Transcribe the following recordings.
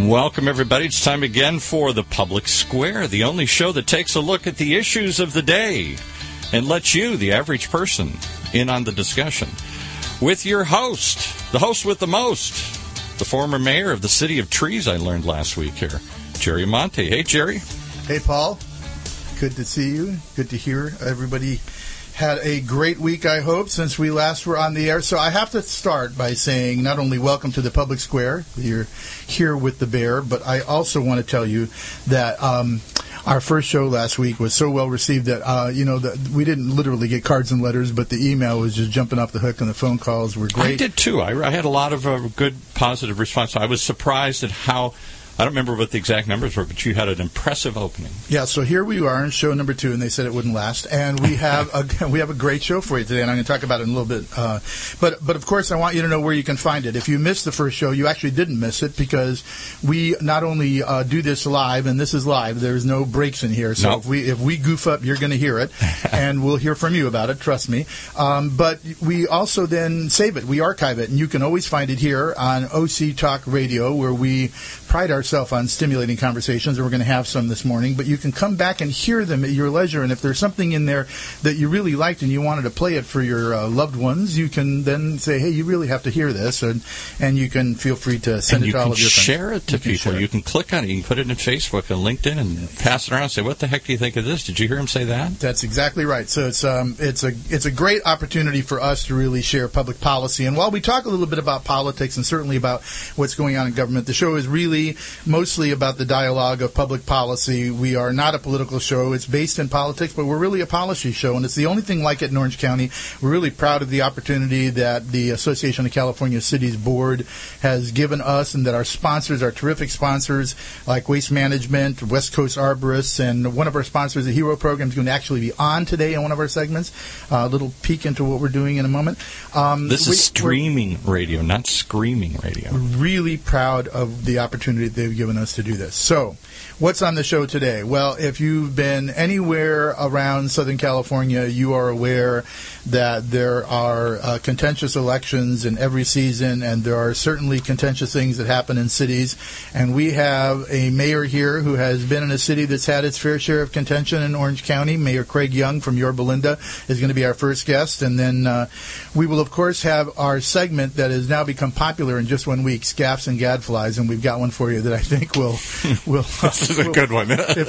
Welcome, everybody. It's time again for The Public Square, the only show that takes a look at the issues of the day and lets you, the average person, in on the discussion. With your host, the host with the most, the former mayor of the City of Trees, I learned last week here, Jerry Monte. Hey, Jerry. Hey, Paul. Good to see you. Good to hear everybody had a great week, I hope, since we last were on the air. So I have to start by saying not only welcome to the Public Square, you're here with the bear, but I also want to tell you that our first show last week was so well received that, that we didn't literally get cards and letters, but the email was just jumping off the hook and the phone calls were great. I did, too. I had a lot of good, positive response. I was surprised at how... I don't remember what the exact numbers were, but you had an impressive opening. Yeah, so here we are in show number 2, and they said it wouldn't last. And we have a great show for you today, and I'm going to talk about it in a little bit. But of course, I want you to know where you can find it. If you missed the first show, you actually didn't miss it because we not only do this live, and this is live. There's no breaks in here. So nope. if we goof up, you're going to hear it, and we'll hear from you about it. Trust me. But we also then save it. We archive it, and you can always find it here on OC Talk Radio, where we pride ourselves on stimulating conversations, and we're going to have some this morning, but you can come back and hear them at your leisure, and if there's something in there that you really liked and you wanted to play it for your loved ones, you can then say, hey, you really have to hear this, and you can feel free to send it to all of your friends. You can share it to people. You can click on it. You can put it in Facebook and LinkedIn and pass it around and say, what the heck do you think of this? Did you hear him say that? That's exactly right. So it's a great opportunity for us to really share public policy, and while we talk a little bit about politics and certainly about what's going on in government, the show is really mostly about the dialogue of public policy. We are not a political show. It's based in politics, but we're really a policy show, and it's the only thing like it in Orange County. We're really proud of the opportunity that the Association of California Cities Board has given us, and that our sponsors, our terrific sponsors like Waste Management, West Coast Arborists, and one of our sponsors, the Hero Program, is going to actually be on today in one of our segments. A little peek into what we're doing in a moment. This is streaming radio, not screaming radio. We're really proud of the opportunity they've given us to do this. So, what's on the show today? Well, if you've been anywhere around Southern California, you are aware that there are contentious elections in every season, and there are certainly contentious things that happen in cities. And we have a mayor here who has been in a city that's had its fair share of contention in Orange County. Mayor Craig Young from Yorba Linda is going to be our first guest. And then we will, of course, have our segment that has now become popular in just 1 week, Scaffs and Gadflies, and we've got one for you that I think will this is a good one.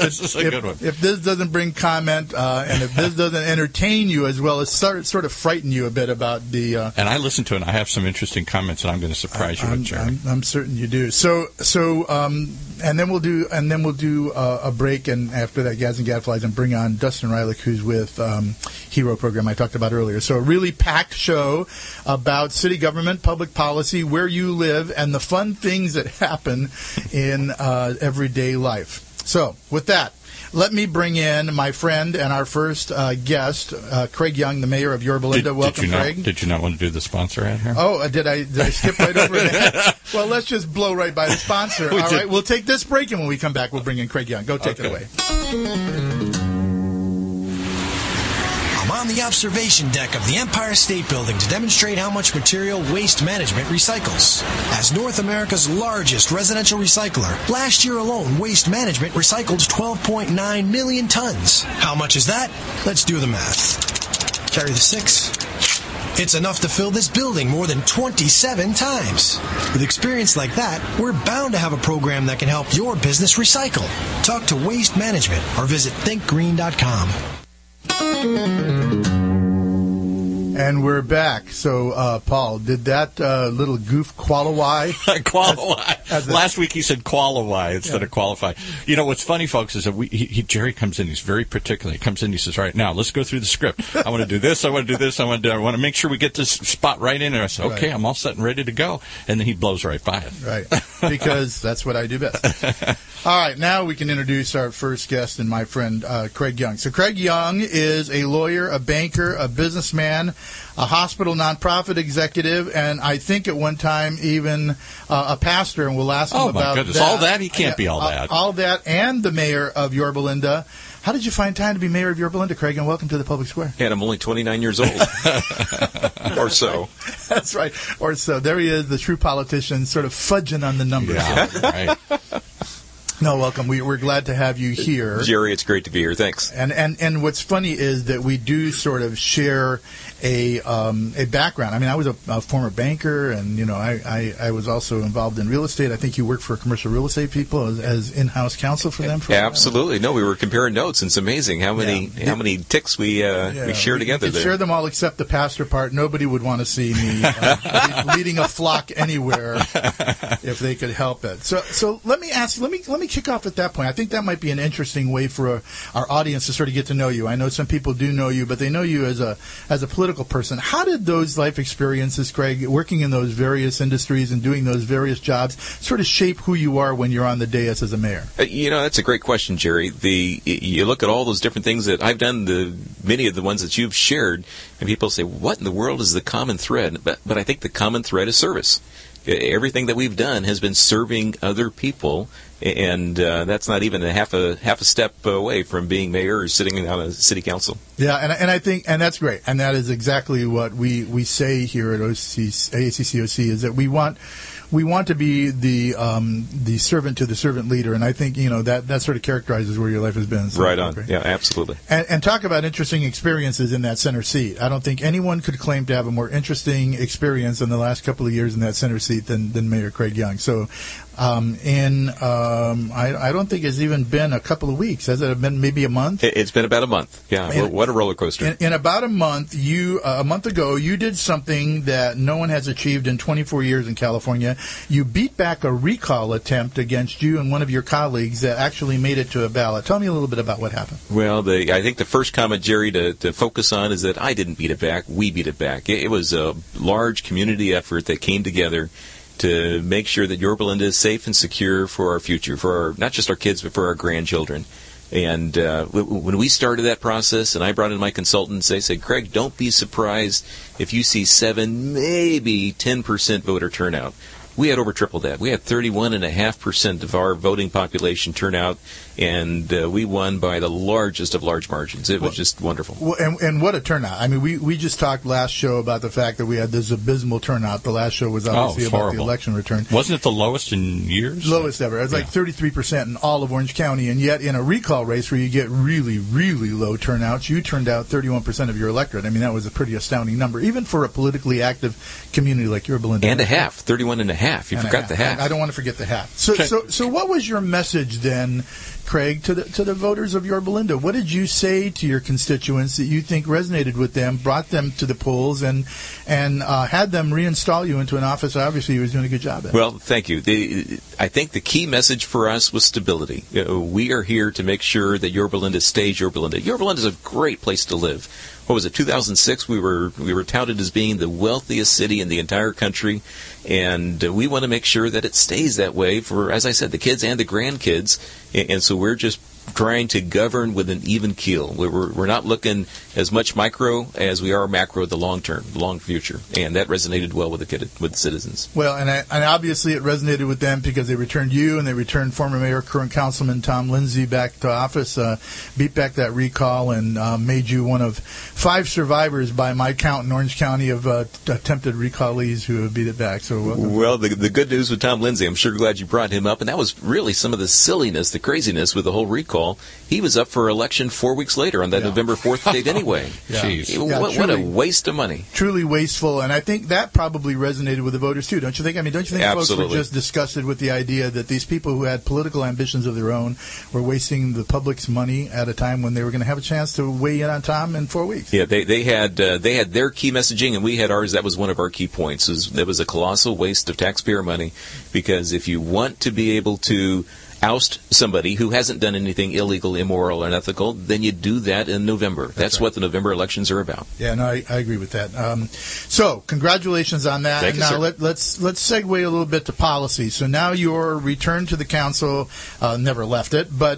If this doesn't bring comment, and if this doesn't entertain you as well as sort of frighten you a bit about the... and I listened to it, and I have some interesting comments that I'm going to surprise you with, Jerry. I'm certain you do. And then we'll do a break, and after that, Gads and Gadflies, and bring on Dustin Rylick, who's with Hero Program I talked about earlier. So a really packed show about city government, public policy, where you live, and the fun things that happen in everyday life. So with that, let me bring in my friend and our first guest, Craig Young, the mayor of Yorba Linda. Welcome, Craig. Did you not want to do the sponsor ad here? Oh, did I skip right over that? Well, let's just blow right by the sponsor. All right, we'll take this break, and when we come back, we'll bring in Craig Young. Go take it away. I'm on the observation deck of the Empire State Building to demonstrate how much material Waste Management recycles. As North America's largest residential recycler, last year alone, Waste Management recycled 12.9 million tons. How much is that? Let's do the math. Carry the 6. It's enough to fill this building more than 27 times. With experience like that, we're bound to have a program that can help your business recycle. Talk to Waste Management or visit thinkgreen.com. And we're back. So, Paul, did that little goof qualify? Last week he said qualify instead of qualify. You know, what's funny, folks, is that Jerry comes in. He's very particular. He comes in. He says, "All right, now let's go through the script. I want to do this. I want to do this. I want to make sure we get this spot right in." And I said, "Okay, I'm all set and ready to go." And then he blows right by it. Right, because that's what I do best. All right, now we can introduce our first guest and my friend Craig Young. So Craig Young is a lawyer, a banker, a businessman, a hospital nonprofit executive, and I think at one time even a pastor, and we'll ask him about that. Oh, my goodness. All that? He can't be all that. All that, and the mayor of Yorba Linda. How did you find time to be mayor of Yorba Linda, Craig? And welcome to the Public Square. And I'm only 29 years old. Or so. That's right. Or so. There he is, the true politician, sort of fudging on the numbers. Yeah, right. No, welcome. We're glad to have you here. Jerry, it's great to be here. Thanks. And what's funny is that we do sort of share a background. I mean, I was a former banker, and I was also involved in real estate. I think you worked for commercial real estate people as in-house counsel for them. Absolutely. No, we were comparing notes, and it's amazing how many ticks we share together. We could share them all except the pastor part. Nobody would want to see me leading a flock anywhere if they could help it. So let me ask. Let me kick off at that point. I think that might be an interesting way for our audience to sort of get to know you. I know some people do know you, but they know you as a political person. How did those life experiences, Craig, working in those various industries and doing those various jobs, sort of shape who you are when you're on the dais as a mayor? That's a great question, Jerry. You look at all those different things that I've done, many of the ones that you've shared, and people say, what in the world is the common thread? But I think the common thread is service. Everything that we've done has been serving other people, and that's not even a half a step away from being mayor or sitting on a city council. Yeah, and I think, and that's great, and that is exactly what we say here at AACCOC, is that we want to be the servant to the servant leader, and I think that sort of characterizes where your life has been. So right on. Great. Yeah, absolutely. And talk about interesting experiences in that center seat. I don't think anyone could claim to have a more interesting experience in the last couple of years in that center seat than Mayor Craig Young. So, I don't think it's even been a couple of weeks. Has it been maybe a month? It's been about a month. Yeah. What a roller coaster. In about a month, a month ago, you did something that no one has achieved in 24 years in California. You beat back a recall attempt against you and one of your colleagues that actually made it to a ballot. Tell me a little bit about what happened. Well, I think the first comment, Jerry, to focus on is that I didn't beat it back. We beat it back. It was a large community effort that came together to make sure that Yorba Linda is safe and secure for our future, for not just our kids, but for our grandchildren. And when we started that process, and I brought in my consultants, they said, Craig, don't be surprised if you see 7, maybe 10% voter turnout. We had over triple that. We had 31.5% of our voting population turn out, and we won by the largest of large margins. It was just wonderful. Well, and what a turnout. I mean, we just talked last show about the fact that we had this abysmal turnout. The last show was obviously about the election return. Wasn't it the lowest in years? Lowest ever. It was like 33% in all of Orange County, and yet in a recall race where you get really, really low turnouts, you turned out 31% of your electorate. I mean, that was a pretty astounding number, even for a politically active community like Yorba Linda. And a half, 31.5. You forgot the half. I don't want to forget the half. So what was your message then, Craig, to the voters of Yorba Linda? What did you say to your constituents that you think resonated with them, brought them to the polls, and had them reinstall you into an office obviously you was doing a good job at? Well, thank you. I think the key message for us was stability. We are here to make sure that Yorba Linda stays Yorba Linda. Yorba Linda is a great place to live. What was it, 2006? We were touted as being the wealthiest city in the entire country, and we want to make sure that it stays that way for, as I said, the kids and the grandkids. And so we're just trying to govern with an even keel. We're not looking as much micro as we are macro, the long term, the long future, and that resonated well with the citizens. Well, and obviously it resonated with them because they returned you and they returned former mayor, current councilman Tom Lindsay back to office, beat back that recall, and made you one of 5 survivors by my count in Orange County of attempted recallees who have beat it back. So welcome. Well, the good news with Tom Lindsay, I'm sure glad you brought him up, and that was really some of the silliness, the craziness with the whole recall. He was up for election 4 weeks later on that November 4th date anyway. What a waste of money. Truly wasteful, and I think that probably resonated with the voters too, don't you think? I mean, don't you think Absolutely. Folks were just disgusted with the idea that these people who had political ambitions of their own were wasting the public's money at a time when they were going to have a chance to weigh in on Tom in 4 weeks? Yeah, they had their key messaging, and we had ours. That was one of our key points. It was a colossal waste of taxpayer money, because if you want to be able to oust somebody who hasn't done anything illegal, immoral, or unethical, then you do that in November. That's right. What the November elections are about. Yeah, no, I agree with that. So, congratulations on that. Thank you, now sir. let's segue a little bit to policy. So now your return to the council, never left it, but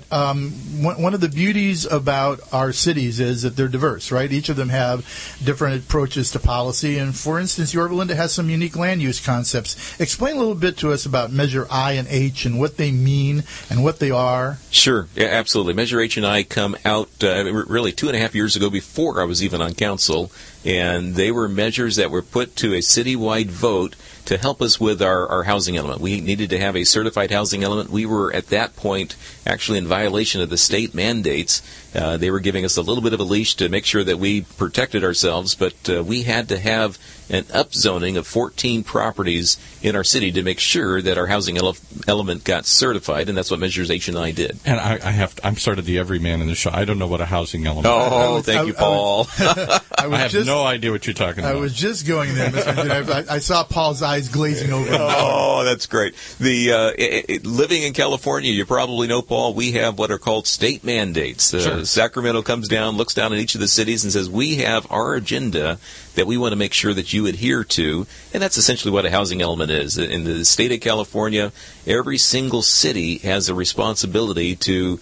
one of the beauties about our cities is that they're diverse, right? Each of them have different approaches to policy, and for instance, Yorba Linda has some unique land use concepts. Explain a little bit to us about Measure I and H and what they mean and what they are? Sure, yeah, absolutely. Measure H&I come out really 2.5 years ago, before I was even on council, and they were measures that were put to a citywide vote to help us with our housing element. We needed to have a certified housing element. We were at that point actually in violation of the state mandates. They were giving us a little bit of a leash to make sure that we protected ourselves, but we had to have an upzoning of 14 properties in our city to make sure that our housing element got certified, and that's what Measures H&I did. And I'm sort of the everyman in the show. I don't know what a housing element is. Oh, thank you, Paul. I have no idea what you're talking about. I was just going there, Mr. Engineer. I saw Paul's eyes glazing over. Oh, that's great. Living in California, you probably know, Paul, we have what are called state mandates. Sure. Sacramento comes down, looks down at each of the cities and says, we have our agenda that we want to make sure that you adhere to, and that's essentially what a housing element is. In the state of California, every single city has a responsibility to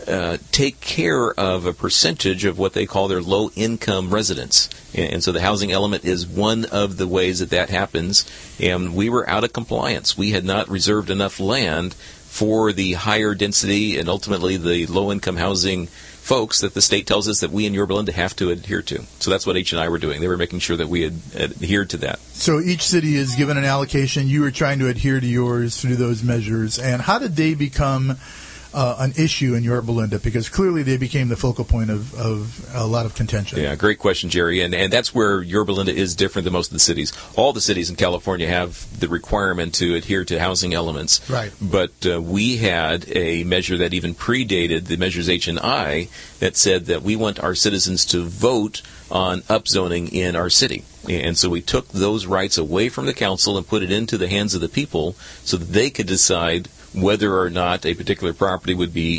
take care of a percentage of what they call their low-income residents. And so the housing element is one of the ways that happens, and we were out of compliance. We had not reserved enough land for the higher density and ultimately the low-income housing folks that the state tells us that we in Yorba Linda have to adhere to. So that's what H&I were doing. They were making sure that we had adhered to that. So each city is given an allocation. You were trying to adhere to yours through those measures. And how did they become an issue in Yorba Linda? Because clearly they became the focal point of a lot of contention. Yeah, great question, Jerry. And that's where Yorba Linda is different than most of the cities. All the cities in California have the requirement to adhere to housing elements. Right. But we had a measure that even predated the Measures H&I that said that we want our citizens to vote on upzoning in our city. And so we took those rights away from the council and put it into the hands of the people so that they could decide whether or not a particular property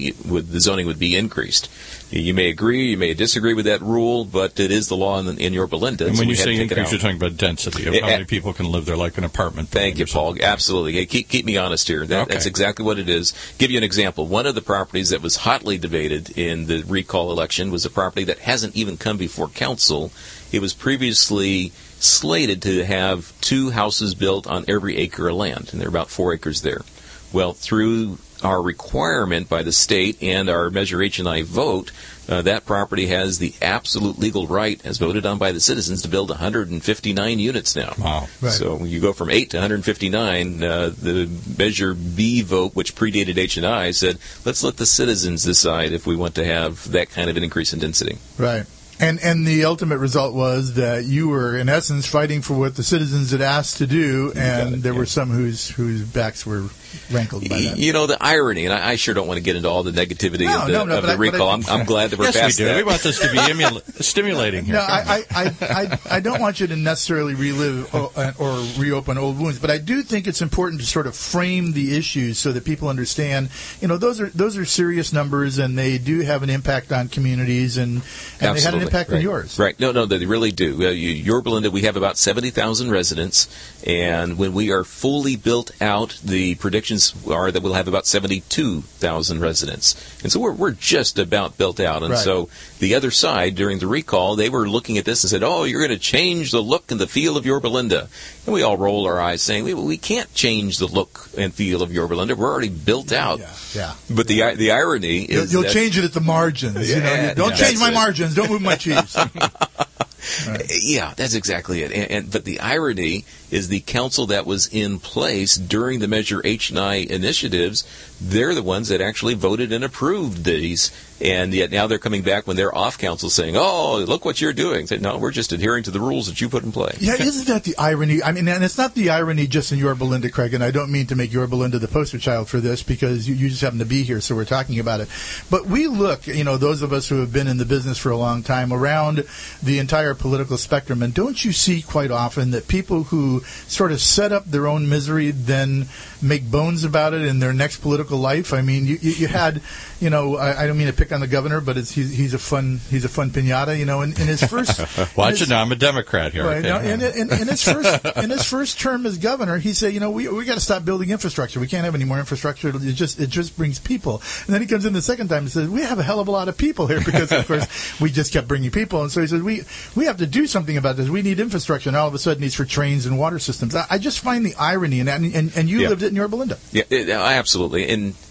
the zoning would be increased. You may agree, you may disagree with that rule, but it is the law in Yorba Linda. And when you say increase, you're talking about density of how many people can live there, like an apartment building. Thank you, Paul. Absolutely. Keep me honest here. That's exactly what it is. Give you an example. One of the properties that was hotly debated in the recall election was a property that hasn't even come before council. It was previously slated to have 2 houses built on every acre of land, and there are about 4 acres there. Well, through our requirement by the state and our Measure H&I vote, that property has the absolute legal right, as voted on by the citizens, to build 159 units now. Wow. Right. So you go from 8 to 159. The Measure B vote, which predated H&I, said, let's let the citizens decide if we want to have that kind of an increase in density. Right. And the ultimate result was that you were, in essence, fighting for what the citizens had asked to do, and there were some whose backs were rankled by that. You know, the irony, and I sure don't want to get into all the negativity of the recall. I'm glad that we're past that. Yes, we do. We want this to be stimulating here. No, I don't want you to necessarily relive or reopen old wounds, but I do think it's important to sort of frame the issues so that people understand, you know, those are serious numbers, and they do have an impact on communities, and they had an impact on yours. Right. No, they really do. Yorba Linda, we have about 70,000 residents, and when we are fully built out, the predictions are that we'll have about 72,000 residents. And so we're just about built out. And so the other side, during the recall, they were looking at this and said, oh, you're going to change the look and the feel of Yorba Linda. And we all rolled our eyes saying, we can't change the look and feel of Yorba Linda. We're already built out. Yeah. But the irony is you'll change it at the margins. Don't change my margins. Don't move my cheese. Right. Yeah, that's exactly it. But the irony is the council that was in place during the Measure H&I initiatives, they're the ones that actually voted and approved these. And yet now they're coming back when they're off council saying, oh, look what you're doing. Say, no, we're just adhering to the rules that you put in play. Yeah, isn't that the irony? I mean, and it's not the irony just in Yorba Linda, Craig, and I don't mean to make Yorba Linda the poster child for this because you just happen to be here, so we're talking about it. But we look, those of us who have been in the business for a long time, around the entire political spectrum, and don't you see quite often that people who sort of set up their own misery then make bones about it in their next political life? I mean, you had, I don't mean to pick on the governor, but he's a fun piñata, in his first. Watch it now, I'm a Democrat here. Right, okay. in his first term as governor, he said, we got to stop building infrastructure. We can't have any more infrastructure. It just brings people. And then he comes in the second time and says, we have a hell of a lot of people here because of course we just kept bringing people. And so he says, we have to do something about this. We need infrastructure. And all of a sudden he's for trains and water systems. I just find the irony in that. And you lived it in Yorba Linda. Yeah, absolutely. And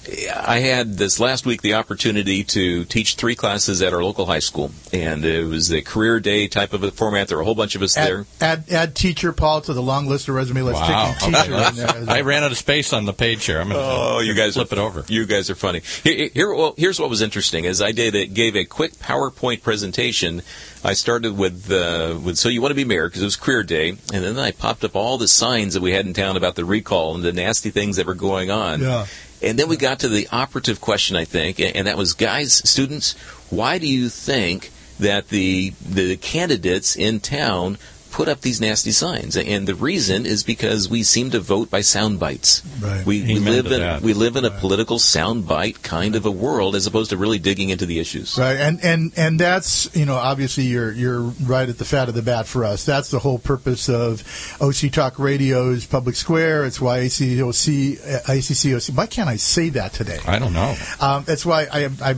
I had this last week the opportunity to teach 3 classes at our local high school, and it was a career day type of a format. There were a whole bunch of us there. Add teacher, Paul, to the long list of resume. Let's stick in teacher in there. I ran out of space on the page here. I'm going to flip it over. You guys are funny. Here's what was interesting: is I gave a quick PowerPoint presentation. I started with so you want to be mayor, because it was career day, and then I popped up all the signs that we had in town about the recall and the nasty things that were going on. Yeah. And then we got to the operative question, I think, and that was, guys, students, why do you think that the candidates in town put up these nasty signs? And the reason is because we seem to vote by sound bites. Right. We live in a political sound bite kind of a world, as opposed to really digging into the issues. Right, and that's, obviously you're right at the fat of the bat for us. That's the whole purpose of OC Talk Radio's Public Square. It's why ICCOC. Why can't I say that today? I don't know. That's why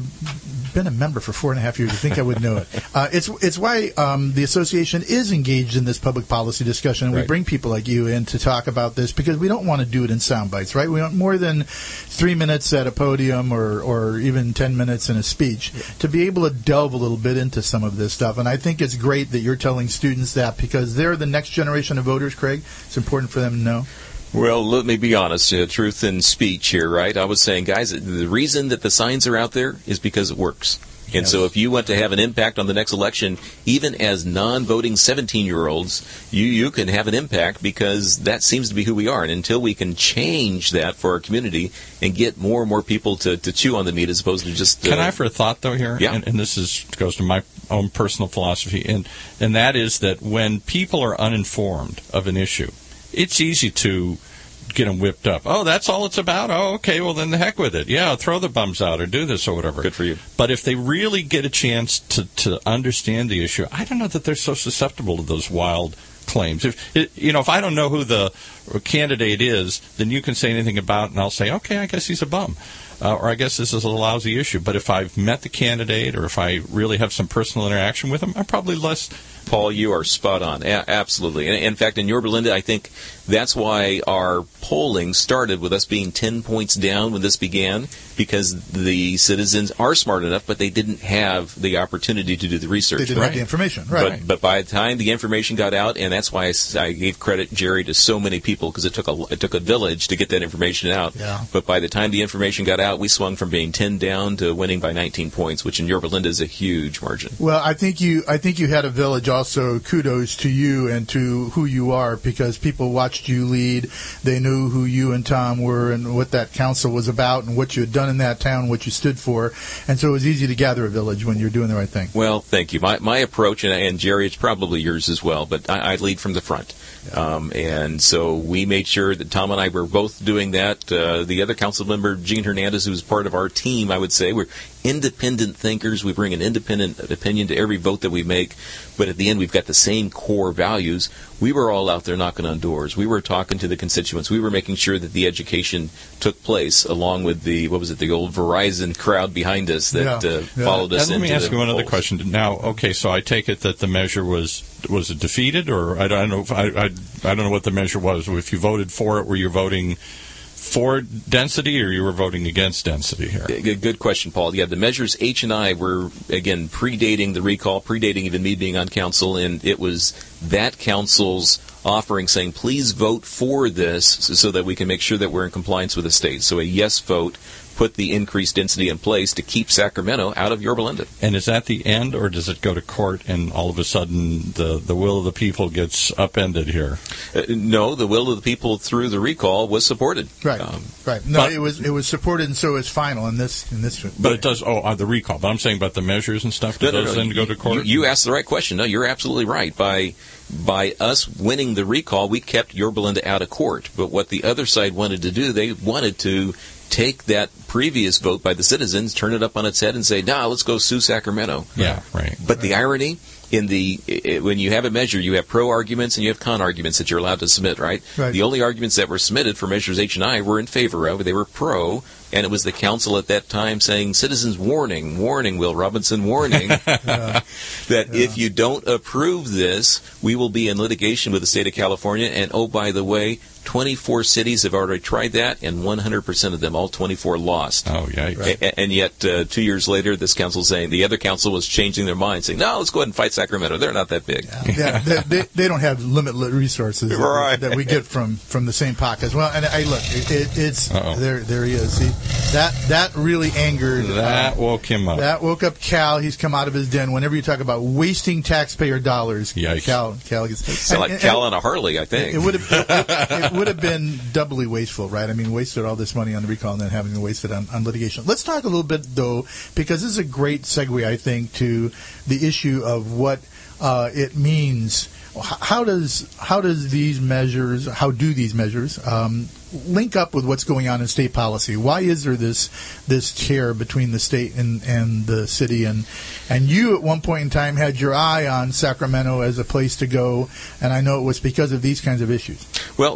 I've been a member for 4.5 years. I think I would know it. It's why the association is engaged in this public policy discussion, and we bring people like you in to talk about this, because we don't want to do it in sound bites, right? We want more than 3 minutes at a podium or even 10 minutes in a speech to be able to delve a little bit into some of this stuff. And I think it's great that you're telling students that, because they're the next generation of voters, Craig. It's important for them to know. Well, let me be honest. Truth in speech here, right? I was saying, guys, the reason that the signs are out there is because it works. And so if you want to have an impact on the next election, even as non-voting 17-year-olds, you can have an impact, because that seems to be who we are. And until we can change that for our community and get more and more people to chew on the meat, as opposed to just... Can I offer a thought, though, here? Yeah. And this goes to my own personal philosophy, and that is that when people are uninformed of an issue, it's easy to get them whipped up. Oh, that's all it's about? Oh, okay, well then the heck with it. Yeah, throw the bums out or do this or whatever. Good for you. But if they really get a chance to understand the issue, I don't know that they're so susceptible to those wild claims. If I don't know who the candidate is, then you can say anything about it, and I'll say, okay, I guess he's a bum. Or I guess this is a lousy issue. But if I've met the candidate, or if I really have some personal interaction with him, I'm probably less... Paul, you are spot on. Absolutely. In fact, in Yorba Linda, I think that's why our polling started with us being 10 points down when this began, because the citizens are smart enough, but they didn't have the opportunity to do the research. They didn't have the information. Right. But by the time the information got out, and that's why I gave credit, Jerry, to so many people, because it took a village to get that information out. Yeah. But by the time the information got out, we swung from being 10 down to winning by 19 points, which in Yorba Linda is a huge margin. Well, I think you had a village. Also, kudos to you and to who you are, because people watched you lead. They knew who you and Tom were and what that council was about and what you had done in that town, what you stood for. And so it was easy to gather a village when you're doing the right thing. Well, thank you. My approach, and Jerry, it's probably yours as well, but I lead from the front. And so we made sure that Tom and I were both doing that. The other council member, Gene Hernandez, who was part of our team, I would say, we're independent thinkers. We bring an independent opinion to every vote that we make. But at the end, we've got the same core values. We were all out there knocking on doors. We were talking to the constituents. We were making sure that the education took place, along with the old Verizon crowd behind us that followed us. Let me ask you one other question. Now, okay, so I take it that the measure was it defeated, or I don't know. I don't know what the measure was. If you voted for it, were you voting for density, or you were voting against density here? Good question, Paul. Yeah, the measures H and I were, again, predating the recall, predating even me being on council, and it was that council's offering saying, please vote for this so that we can make sure that we're in compliance with the state. So a yes vote put the increased density in place to keep Sacramento out of Yorba Linda. And is that the end, or does it go to court and all of a sudden the will of the people gets upended here? No, the will of the people through the recall was supported. Right, right. No, it was supported, and so it's final in this. But it does. The recall. But I'm saying about the measures and stuff. Do those then go to court? You asked the right question. No, you're absolutely right. By us winning the recall, we kept Yorba Linda out of court. But what the other side wanted to do, they wanted to take that previous vote by the citizens, turn it up on its head, and say, let's go sue Sacramento. Yeah, right. But the irony, when you have a measure, you have pro arguments and you have con arguments that you're allowed to submit, right? The only arguments that were submitted for measures H and I were in favor of. They were pro, and it was the council at that time saying, citizens, warning, Will Robinson, warning, that if you don't approve this, we will be in litigation with the state of California, and oh, by the way, 24 cities have already tried that, and 100% of them, all 24, lost. Oh, yikes. And yet, 2 years later, this council saying, the other council was changing their mind, saying, no, let's go ahead and fight Sacramento. They're not that big. Yeah, they don't have limitless resources that we get from the same pockets. Well, and look, it's there he is. See, that really angered. That woke him up. That woke up Cal. He's come out of his den. Whenever you talk about wasting taxpayer dollars, yikes. Cal gets. It's like Cal on a Harley, I think. It would have been doubly wasteful, right? I mean, wasted all this money on the recall and then having to waste it on litigation. Let's talk a little bit, though, because this is a great segue, I think, to the issue of what it means. How do these measures link up with what's going on in state policy? Why is there this tear between the state and the city? And you at one point in time had your eye on Sacramento as a place to go, and I know it was because of these kinds of issues. Well,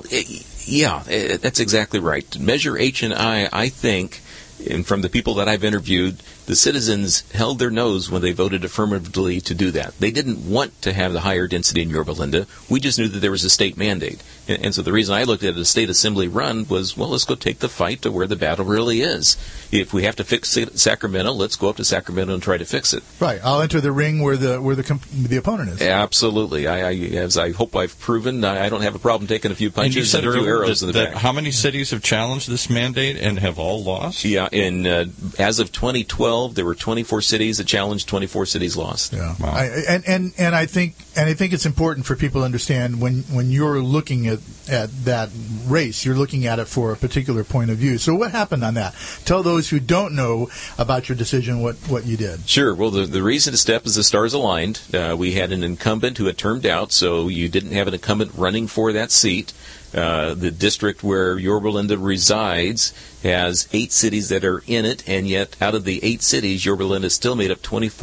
that's exactly right. Measure H&I, I think, and from the people that I've interviewed, the citizens held their nose when they voted affirmatively to do that. They didn't want to have the higher density in Yorba Linda. We just knew that there was a state mandate. And so the reason I looked at a state assembly run was, well, let's go take the fight to where the battle really is. If we have to fix Sacramento, let's go up to Sacramento and try to fix it. Right. I'll enter the ring where the opponent is. Absolutely. As I hope I've proven, I don't have a problem taking a few punches and a few arrows in the back. How many cities have challenged this mandate and have all lost? Yeah. As of 2012, there were 24 cities that challenged, 24 cities lost. Yeah. Wow. And I think it's important for people to understand when you're looking at that race, you're looking at it for a particular point of view. So what happened on that? Tell those who don't know about your decision what you did. Sure. Well, the reason to step is the stars aligned. We had an incumbent who had termed out, so you didn't have an incumbent running for that seat. The district where Yorba Linda resides has 8 cities that are in it, and yet out of the 8 cities, Yorba Linda still made up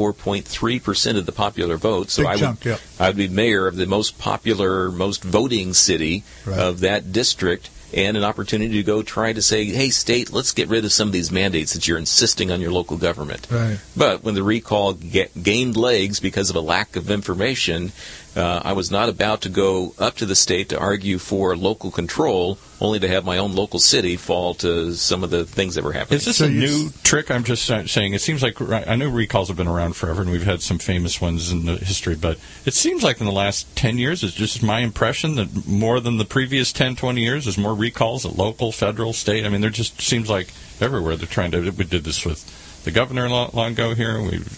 24.3% of the popular vote. So I would be mayor of the most popular, most voting city of that district, and an opportunity to go try to say, hey, state, let's get rid of some of these mandates that you're insisting on your local government. Right. But when the recall gained legs because of a lack of information, I was not about to go up to the state to argue for local control, only to have my own local city fall to some of the things that were happening. Is this a new trick? I'm just saying, it seems like, I know recalls have been around forever, and we've had some famous ones in the history, but it seems like in the last 10 years, it's just my impression that more than the previous 10, 20 years, there's more recalls at local, federal, state. I mean, there just seems like everywhere they're trying to, we did this with the governor long ago here,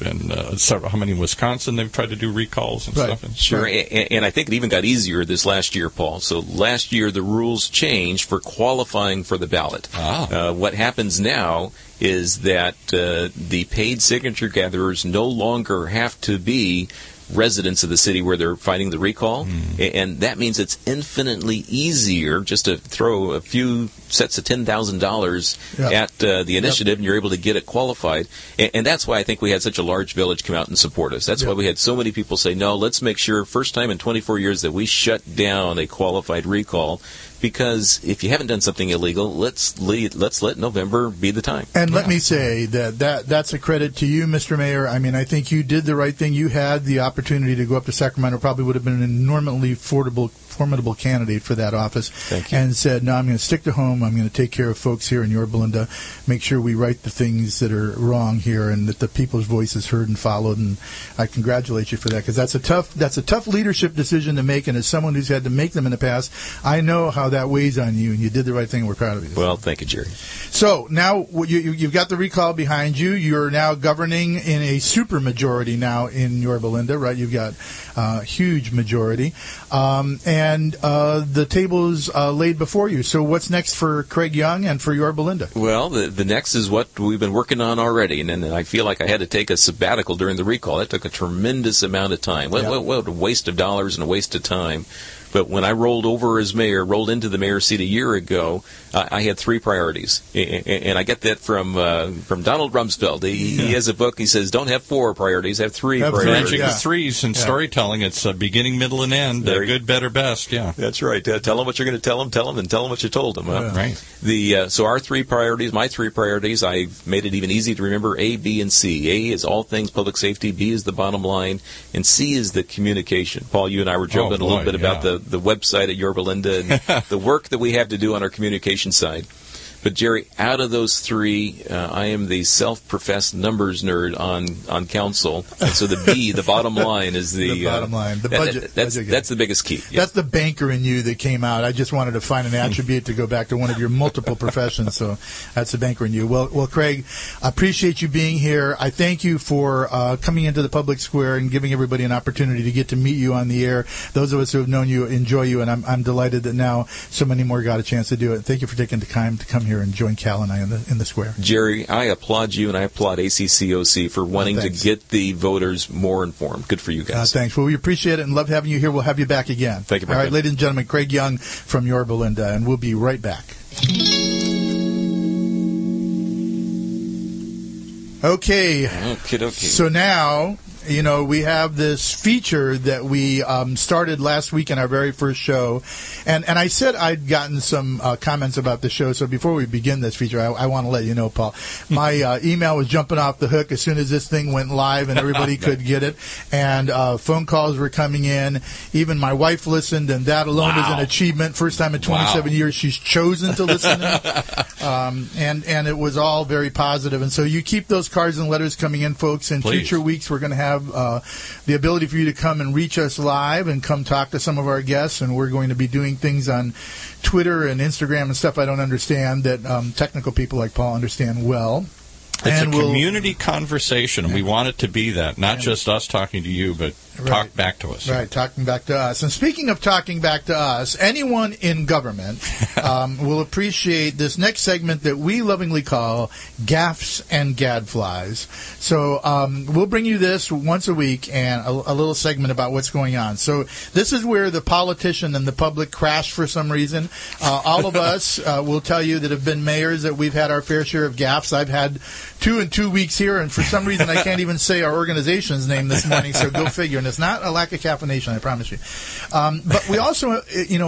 how many in Wisconsin they've tried to do recalls and stuff. Sure, and I think it even got easier this last year, Paul. So last year the rules changed for qualifying for the ballot. What happens now is that the paid signature gatherers no longer have to be residents of the city where they're fighting the recall, and that means it's infinitely easier just to throw a few sets of $10,000 at the initiative, and you're able to get it qualified. And that's why I think we had such a large village come out and support us. That's why we had so many people say, no, let's make sure, first time in 24 years, that we shut down a qualified recall. Because if you haven't done something illegal, let's let November be the time. And let me say that's a credit to you, Mr. Mayor. I mean, I think you did the right thing. You had the opportunity to go up to Sacramento. Probably would have been an enormously formidable candidate for that office. Thank you. And said, no, I'm going to stick to home. I'm going to take care of folks here in Yorba Linda, make sure we right the things that are wrong here, and that the people's voice is heard and followed. And I congratulate you for that, because that's a tough leadership decision to make. And as someone who's had to make them in the past, I know how that weighs on you, and you did the right thing, and we're proud of you. Well, thank you, Jerry. So now you've got the recall behind you. You're now governing in a supermajority now in Yorba Linda, right? You've got a huge majority. And the table is laid before you. So what's next for Craig Young and for Yorba Linda? Well, the next is what we've been working on already, and I feel like I had to take a sabbatical during the recall. That took a tremendous amount of time. What a waste of dollars and a waste of time. But when I rolled into the mayor's seat a year ago, I had 3 priorities. And I get that from Donald Rumsfeld. He has a book. He says, don't have 4 priorities, have 3 priorities. Magic of 3s in storytelling. It's beginning, middle, and end. Good, better, best. Yeah. That's right. Tell them what you're going to tell them, and tell them what you told them. Right. So our 3 priorities, my 3 priorities, I've made it even easy to remember: A, B, and C. A is all things public safety. B is the bottom line. And C is the communication. Paul, you and I were joking a little bit about the the website at Yorba Linda and the work that we have to do on our communication side. But Jerry, out of those three, I am the self-professed numbers nerd on council. And so the B, the bottom line, is the bottom line, the budget. That's the biggest key. Yeah. That's the banker in you that came out. I just wanted to find an attribute to go back to one of your multiple professions. So that's the banker in you. Well, Craig, I appreciate you being here. I thank you for coming into the public square and giving everybody an opportunity to get to meet you on the air. Those of us who have known you enjoy you, and I'm delighted that now so many more got a chance to do it. Thank you for taking the time to come here and join Cal and I in the square. Jerry, I applaud you and I applaud ACCOC for wanting to get the voters more informed. Good for you guys. Thanks. Well, we appreciate it and love having you here. We'll have you back again. Thank you, All right, ladies and gentlemen, Craig Young from Yorba Linda, and we'll be right back. Okay. So now, we have this feature that we started last week in our very first show. And I said I'd gotten some comments about the show. So before we begin this feature, I want to let you know, Paul, my email was jumping off the hook as soon as this thing went live and everybody could get it. And phone calls were coming in. Even my wife listened, and that alone is an achievement. First time in 27 years she's chosen to listen. And it was all very positive. And so you keep those cards and letters coming in, folks. In future weeks, we're going to have the ability for you to come and reach us live and come talk to some of our guests, and we're going to be doing things on Twitter and Instagram and stuff I don't understand that technical people like Paul understand well. It's a community conversation, and we want it to be that, not just us talking to you, but talk back to us. Right, talking back to us. And speaking of talking back to us, anyone in government will appreciate this next segment that we lovingly call Gaffes and Gadflies. So we'll bring you this once a week and a little segment about what's going on. So this is where the politician and the public crash for some reason. All of us will tell you that have been mayors that we've had our fair share of gaffes. I've had 2 in 2 weeks here, and for some reason I can't even say our organization's name this morning, so go figure. And it's not a lack of caffeination, I promise you. But we also,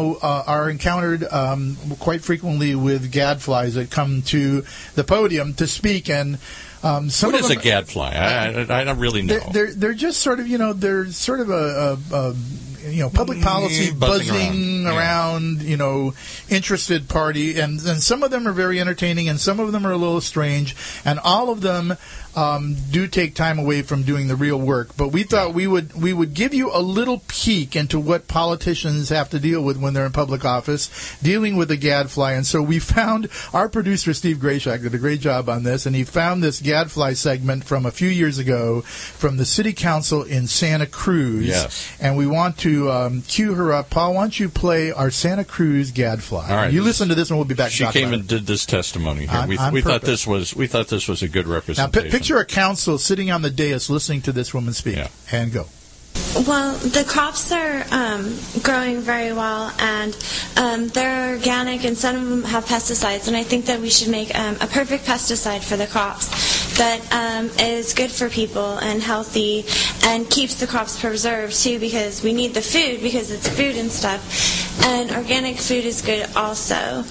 are encountered quite frequently with gadflies that come to the podium to speak, and what is a gadfly? I don't really know. They're just sort of, they're sort of a public policy buzzing around, interested party, and some of them are very entertaining, and some of them are a little strange, and all of them do take time away from doing the real work. But we thought we would give you a little peek into what politicians have to deal with when they're in public office, dealing with the gadfly. And so we found our producer Steve Grayshak did a great job on this, and he found this gadfly segment from a few years ago from the City Council in Santa Cruz. Yes. And we want to cue her up. Paul, why don't you play our Santa Cruz gadfly? All right. You listen to this, and we'll be back. She came and did this testimony here. We thought this was a good representation. Now, picture a council sitting on the dais listening to this woman speak. Yeah. And go. Well, the crops are growing very well, and they're organic, and some of them have pesticides, and I think that we should make a perfect pesticide for the crops that is good for people and healthy and keeps the crops preserved, too, because we need the food because it's food and stuff, and organic food is good also.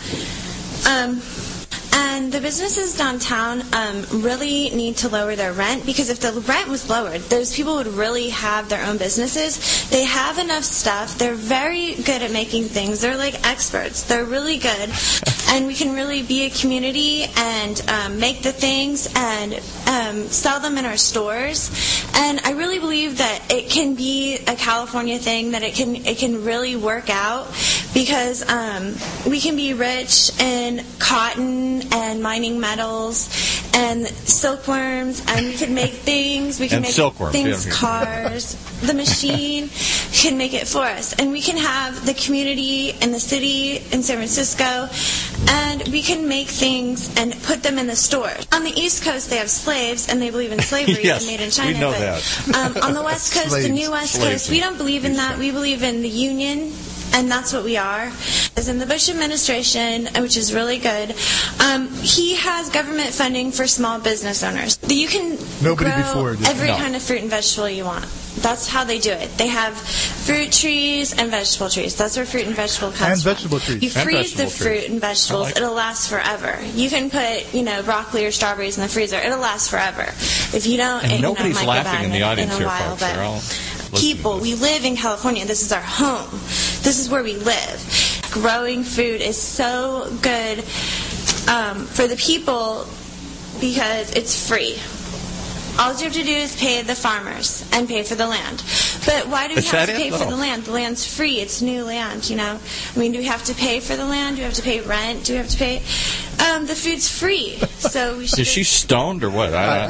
And the businesses downtown really need to lower their rent, because if the rent was lowered, those people would really have their own businesses. They have enough stuff. They're very good at making things. They're like experts. They're really good. And we can really be a community and make the things and sell them in our stores. And I really believe that it can be a California thing, that it can really work out, because we can be rich in cotton and mining metals and silkworms, and we can make things. We can make things, cars. The machine can make it for us, and we can have the community and the city in San Francisco, and we can make things and put them in the stores. On the East Coast, they have slaves, and they believe in slavery yes, and made in China. We know that. On the West Coast, the new West Coast, we don't believe in that. We believe in the union. And that's what we are. As in the Bush administration, which is really good, he has government funding for small business owners. You can grow every kind of fruit and vegetable you want. That's how they do it. They have fruit trees and vegetable trees. That's where fruit and vegetable comes from. And vegetable trees. You freeze the fruit and vegetables. It'll last forever. You can put, broccoli or strawberries in the freezer. It'll last forever. If you don't, and nobody's laughing in the audience here, folks. People, we live in California. This is our home. This is where we live. Growing food is so good for the people because it's free. All you have to do is pay the farmers and pay for the land. But why do we have to pay for the land? The land's free. It's new land, you know. I mean, do we have to pay for the land? Do we have to pay rent? Do we have to pay? The food's free. So we should. Is she stoned or what?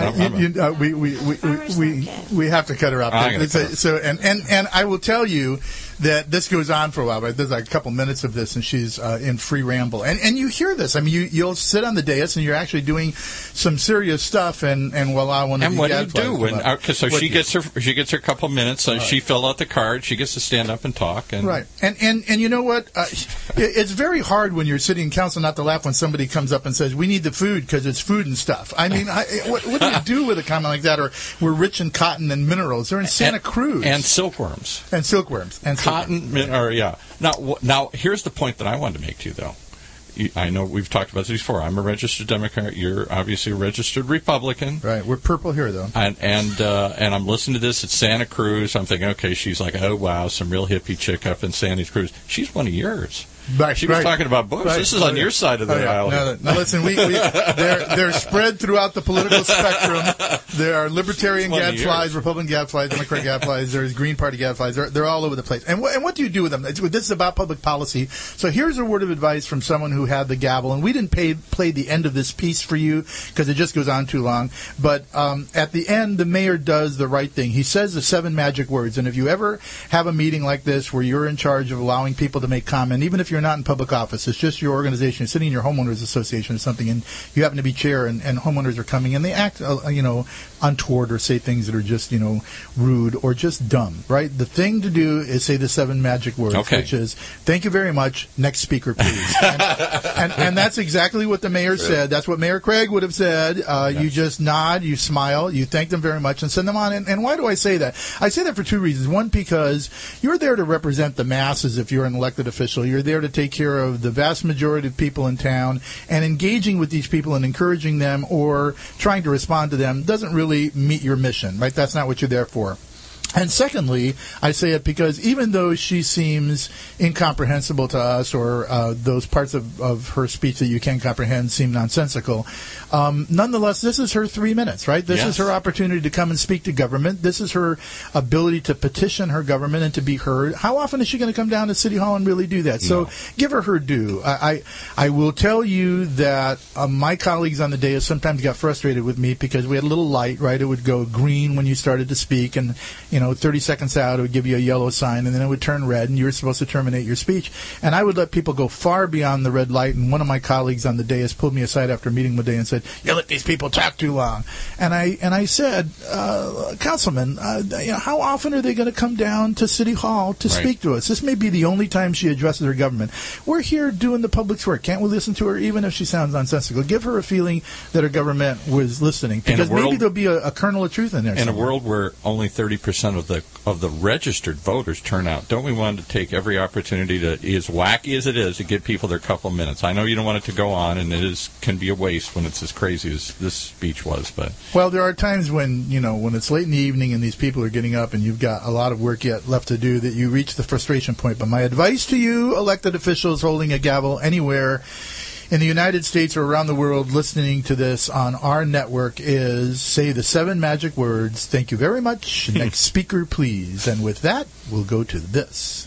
We have to cut her off. So and I will tell you that this goes on for a while, right? There's like a couple minutes of this, and she's in free ramble, and you hear this. I mean, you'll sit on the dais, and you're actually doing some serious stuff, and while I want to. And what do you do when? So she gets her couple minutes. She fill out the card. She gets to stand up and talk. And right, and you know what? It's very hard when you're sitting in council not to laugh when somebody comes up and says, "We need the food because it's food and stuff." I mean, what do you do with a comment like that? Or we're rich in cotton and minerals. They're in Santa Cruz and silkworms and cotton. Or yeah. Now here's the point that I wanted to make to you, though. I know we've talked about this before. I'm a registered Democrat. You're obviously a registered Republican. Right. We're purple here, though. And I'm listening to this at Santa Cruz. I'm thinking, okay, she's like, oh, wow, some real hippie chick up in Santa Cruz. She's one of yours. Right, she was talking about Bush. Right. This is on your side of the aisle. No, listen, they're spread throughout the political spectrum. There are libertarian gadflies, Republican gadflies, Democrat gadflies. There's Green Party gadflies. They're all over the place. And what do you do with them? This is about public policy. So here's a word of advice from someone who had the gavel. And we didn't play the end of this piece for you because it just goes on too long. But at the end, the mayor does the right thing. He says the 7 magic words. And if you ever have a meeting like this where you're in charge of allowing people to make comment, even if you're not in public office, it's just your organization, you're sitting in your homeowners association or something, and you happen to be chair, and homeowners are coming, and they act, untoward or say things that are just, rude or just dumb, right? The thing to do is say the 7 magic words, which is, thank you very much, next speaker, please. and that's exactly what the mayor said. That's what Mayor Craig would have said. You just nod, you smile, you thank them very much, and send them on. And why do I say that? I say that for 2 reasons. One, because you're there to represent the masses if you're an elected official. You're there to take care of the vast majority of people in town, and engaging with these people and encouraging them or trying to respond to them doesn't really meet your mission, right? That's not what you're there for. And secondly, I say it because even though she seems incomprehensible to us, or those parts of her speech that you can't comprehend seem nonsensical, nonetheless, this is her 3 minutes, right? This is her opportunity to come and speak to government. This is her ability to petition her government and to be heard. How often is she going to come down to City Hall and really do that? So give her due. I will tell you that my colleagues on the dais sometimes got frustrated with me because we had a little light, right? It would go green when you started to speak, and 30 seconds out, it would give you a yellow sign, and then it would turn red, and you were supposed to terminate your speech. And I would let people go far beyond the red light, and one of my colleagues on the dais pulled me aside after a meeting one day and said, "You let these people talk too long." And I said, Councilman, how often are they going to come down to City Hall to speak to us? This may be the only time she addresses her government. We're here doing the public's work. Can't we listen to her, even if she sounds nonsensical? Give her a feeling that her government was listening, because maybe there'll be a kernel of truth in there. In a world where only 30% of the registered voters turn out, don't we want to take every opportunity to, as wacky as it is, to give people their couple minutes? I know you don't want it to go on, and it can be a waste when it's as crazy as this speech was. But well, there are times when when it's late in the evening and these people are getting up and you've got a lot of work yet left to do, that you reach the frustration point. But my advice to you, elected officials holding a gavel anywhere in the United States or around the world listening to this on our network, is say the 7 magic words. Thank you very much. Next speaker, please. And with that, we'll go to this.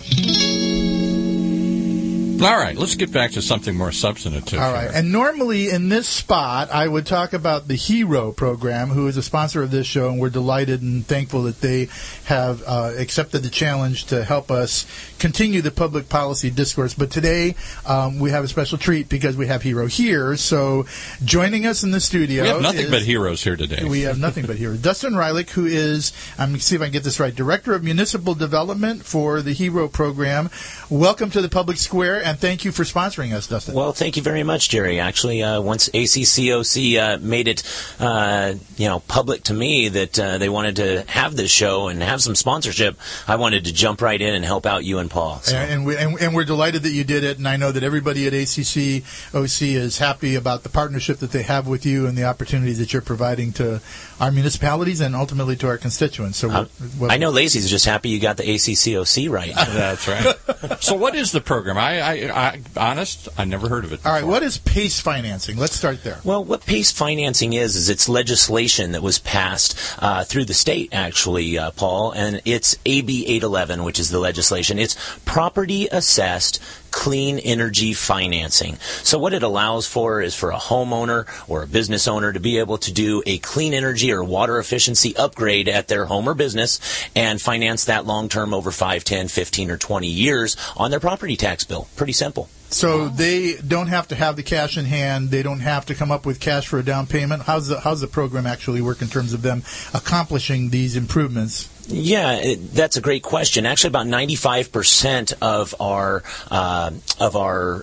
All right, let's get back to something more substantive. All right, and normally in this spot, I would talk about the HERO program, who is a sponsor of this show, and we're delighted and thankful that they have accepted the challenge to help us continue the public policy discourse. But today, we have a special treat because we have HERO here. So joining us in the studio, we have nothing but heroes here today. We have nothing but heroes. Dustin Reilich, who is, I'm going to see if I can get this right, Director of Municipal Development for the HERO program. Welcome to the Public Square. and thank you for sponsoring us, Dustin. Well, thank you very much, Jerry. Actually, once ACCOC made it, public to me that they wanted to have this show and have some sponsorship, I wanted to jump right in and help out you and Paul. So. And we're delighted that you did it, and I know that everybody at ACCOC is happy about the partnership that they have with you and the opportunities that you're providing to our municipalities and ultimately to our constituents. So I know Lacey's just happy you got the ACCOC right. That's right. So what is the program? I never heard of it before. All right, what is PACE financing? Let's start there. Well, what PACE financing is it's legislation that was passed through the state, actually, Paul, and it's AB 811, which is the legislation. It's property assessed clean energy financing. So what it allows for is for a homeowner or a business owner to be able to do a clean energy or water efficiency upgrade at their home or business and finance that long-term over 5, 10, 15, or 20 years on their property tax bill. Pretty simple. So they don't have to have the cash in hand. They don't have to come up with cash for a down payment. How's the program actually work in terms of them accomplishing these improvements? Yeah, that's a great question. Actually, about 95% of our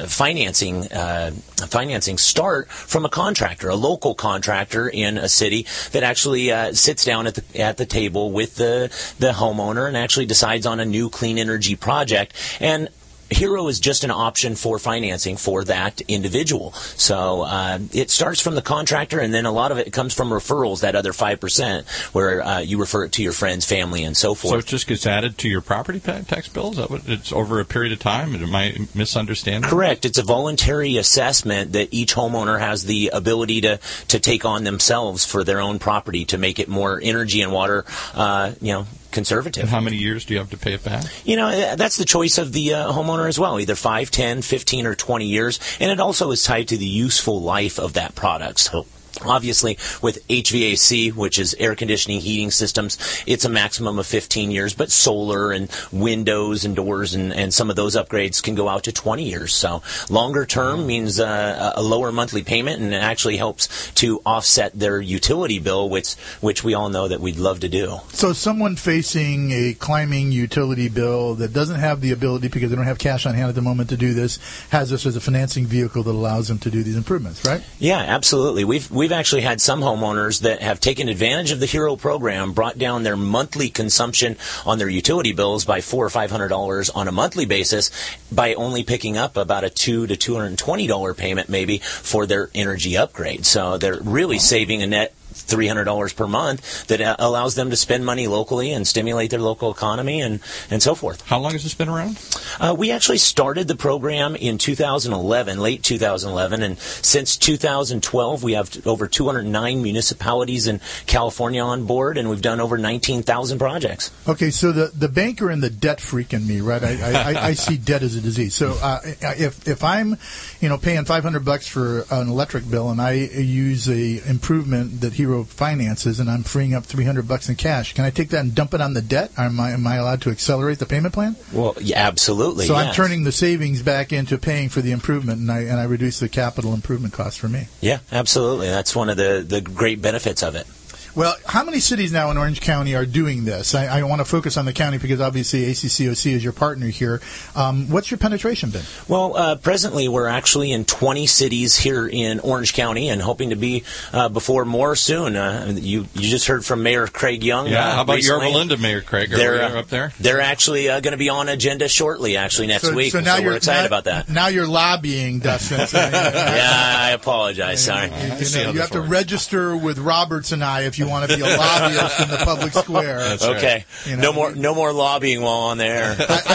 financing start from a contractor, a local contractor in a city that actually sits down at the table with the homeowner and actually decides on a new clean energy project. And Hero is just an option for financing for that individual. So it starts from the contractor, and then a lot of it comes from referrals, that other 5%, where you refer it to your friends, family, and so forth. So it just gets added to your property tax bill? Is that what it's over a period of time? Am I misunderstanding? Correct. It's a voluntary assessment that each homeowner has the ability to take on themselves for their own property to make it more energy and water, conservative. And how many years do you have to pay it back? That's the choice of the homeowner as well, either 5, 10, 15, or 20 years. And it also is tied to the useful life of that product. So obviously, with HVAC, which is air conditioning, heating systems, it's a maximum of 15 years, but solar and windows and doors and some of those upgrades can go out to 20 years. So longer term means a lower monthly payment, and it actually helps to offset their utility bill, which we all know that we'd love to do. So someone facing a climbing utility bill that doesn't have the ability, because they don't have cash on hand at the moment to do this, has this as a financing vehicle that allows them to do these improvements, right? Yeah, absolutely. We've actually had some homeowners that have taken advantage of the Hero program, brought down their monthly consumption on their utility bills by $400 or $500 on a monthly basis by only picking up about a $200 to $220 payment maybe for their energy upgrade. So they're really saving a net $300 per month that allows them to spend money locally and stimulate their local economy and so forth. How long has this been around? We actually started the program in 2011, late 2011, and since 2012 we have over 209 municipalities in California on board, and we've done over 19,000 projects. Okay, so the banker and the debt freak in me, right? I see debt as a disease. So if I'm paying $500 for an electric bill and I use a improvement that Hero finances, and I'm freeing up $300 in cash, can I take that and dump it on the debt? Am I allowed to accelerate the payment plan? Well, yeah, absolutely. So yes. I'm turning the savings back into paying for the improvement, and I reduce the capital improvement cost for me. Yeah, absolutely. That's one of the great benefits of it. Well, how many cities now in Orange County are doing this? I want to focus on the county because obviously ACCOC is your partner here. What's your penetration been? Well, presently we're actually in 20 cities here in Orange County and hoping to be before more soon. You just heard from Mayor Craig Young. Yeah, how about recently. Yorba Linda, Mayor Craig? Are They're up there? They're actually going to be on agenda shortly, actually next week. So we're excited about that. Now you're lobbying, Dustin. Yeah, I apologize. Sorry. You have to register with Roberts and I if you want to be a lobbyist in the public square. That's okay. Right. No more lobbying while on the air.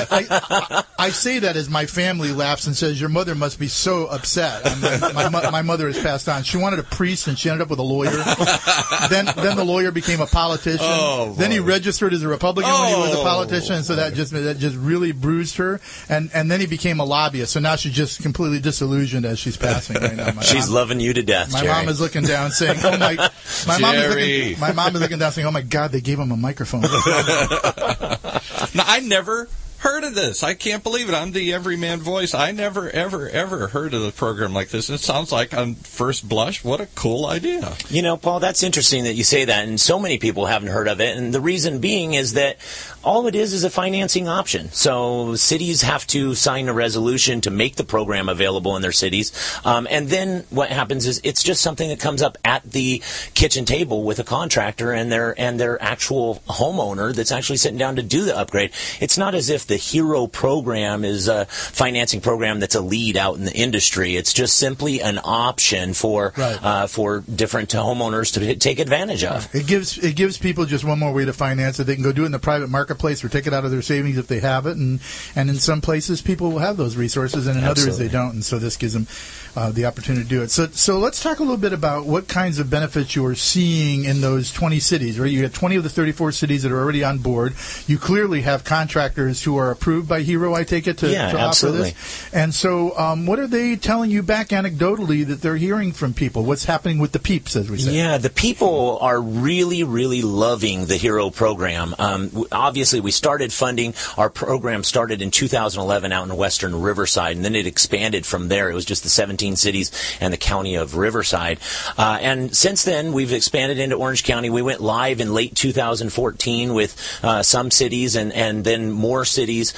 I say that as my family laughs and says, "Your mother must be so upset." My mother has passed on. She wanted a priest, and she ended up with a lawyer. Then the lawyer became a politician. Then he registered as a Republican when he was a politician, and so that just really bruised her. And then he became a lobbyist. So now she's just completely disillusioned as she's passing right now. She's loving you to death. My mom is looking down, saying, "Oh my." My mom is looking down, saying, "Oh my God, they gave him a microphone." Now, I never heard of this. I can't believe it. I'm the everyman voice. I never, ever, ever heard of a program like this. It sounds like, on first blush, what a cool idea. You know, Paul, that's interesting that you say that, and so many people haven't heard of it. And the reason being is that all it is a financing option. So cities have to sign a resolution to make the program available in their cities. And then what happens is it's just something that comes up at the kitchen table with a contractor and their actual homeowner that's actually sitting down to do the upgrade. It's not as if the HERO program is a financing program that's a lead out in the industry. It's just simply an option for different homeowners to take advantage of. It gives people just one more way to finance it. They can go do it in the private marketplace or take it out of their savings if they have it. And in some places, people will have those resources, and in others they don't. And so this gives them the opportunity to do it. So let's talk a little bit about what kinds of benefits you are seeing in those 20 cities. Right, you have 20 of the 34 cities that are already on board. You clearly have contractors who are approved by HERO, I take it, to offer this. And so what are they telling you back anecdotally that they're hearing from people? What's happening with the peeps, as we say? Yeah, the people are really, really loving the HERO program. Obviously, we started funding. Our program started in 2011 out in western Riverside, and then it expanded from there. It was just the 17 cities and the county of Riverside. And since then, we've expanded into Orange County. We went live in late 2014 with some cities and then more cities.